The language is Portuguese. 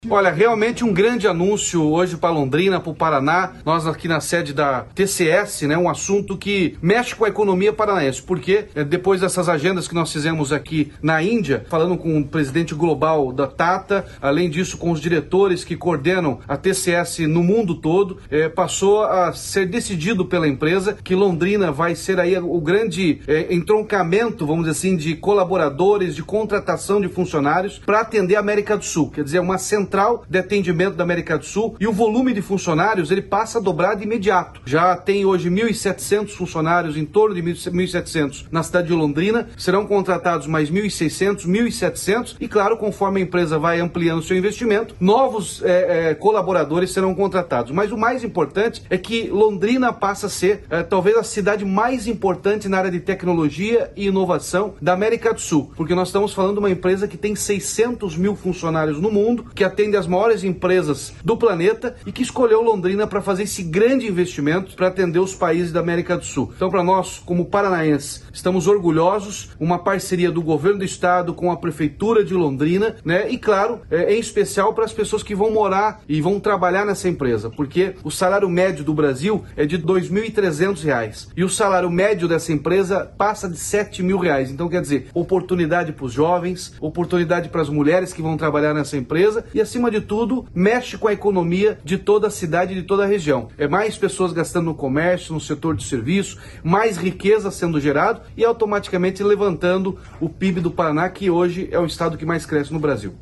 Olha, realmente um grande anúncio hoje para Londrina, para o Paraná, nós aqui na sede da TCS, né, um assunto que mexe com a economia paranaense, porque depois dessas agendas que nós fizemos aqui na Índia, falando com o presidente global da Tata, além disso com os diretores que coordenam a TCS no mundo todo, passou a ser decidido pela empresa que Londrina vai ser aí o grande entroncamento, vamos dizer assim, de colaboradores, de contratação de funcionários para atender a América do Sul, quer dizer, uma central de atendimento da América do Sul, e o volume de funcionários ele passa a dobrar de imediato. Já tem hoje 1.700 funcionários, em torno de 1.700 na cidade de Londrina, serão contratados mais 1.600, 1.700 e claro, conforme a empresa vai ampliando seu investimento, novos colaboradores serão contratados. Mas o mais importante é que Londrina passa a ser talvez a cidade mais importante na área de tecnologia e inovação da América do Sul, porque nós estamos falando de uma empresa que tem 600 mil funcionários no mundo, que atende as maiores empresas do planeta e que escolheu Londrina para fazer esse grande investimento para atender os países da América do Sul. Então, para nós, como paranaenses, estamos orgulhosos, uma parceria do governo do estado com a prefeitura de Londrina, né? E claro, em especial para as pessoas que vão morar e vão trabalhar nessa empresa, porque o salário médio do Brasil é de R$ 2.300 e o salário médio dessa empresa passa de R$ 7.000. Então, quer dizer, oportunidade para os jovens, oportunidade para as mulheres que vão trabalhar nessa empresa e, acima de tudo, mexe com a economia de toda a cidade e de toda a região. É mais pessoas gastando no comércio, no setor de serviço, mais riqueza sendo gerado e automaticamente levantando o PIB do Paraná, que hoje é o estado que mais cresce no Brasil.